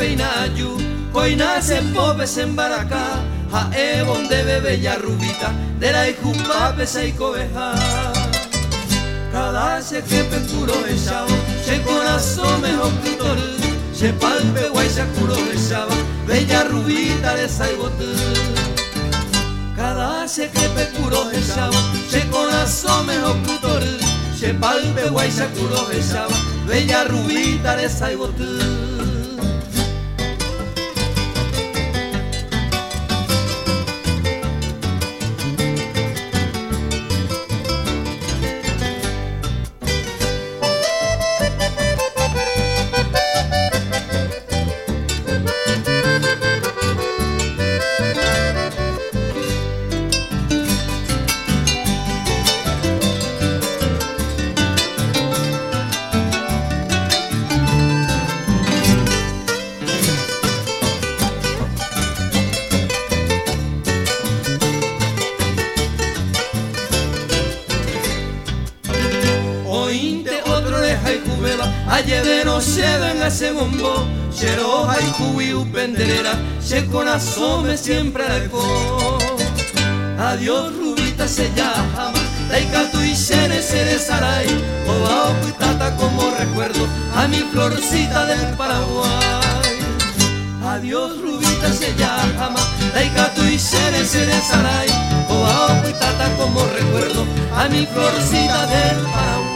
peinayu, coina se pope se embaracá, a ebon de bella rubita, de la hijupape se cobeja. Cada se que pecuro echaba, se corazón mejor tutor, se palpe guay se curo echaba, bella rubita de saibotú. Cada se que pecuro echaba, se corazón mejor tutor, se palpe guay se curo echaba, bella rubita de saibotú. Ayevero se venga ese bombo, se roja y juiu penderera, se corazón siempre alco. Adiós rubita se llama, taika tu y se saray, o pitata como recuerdo a mi florcita del Paraguay. Adiós rubita se llama, taika tu y se saray, o pitata como recuerdo a mi florcita del Paraguay.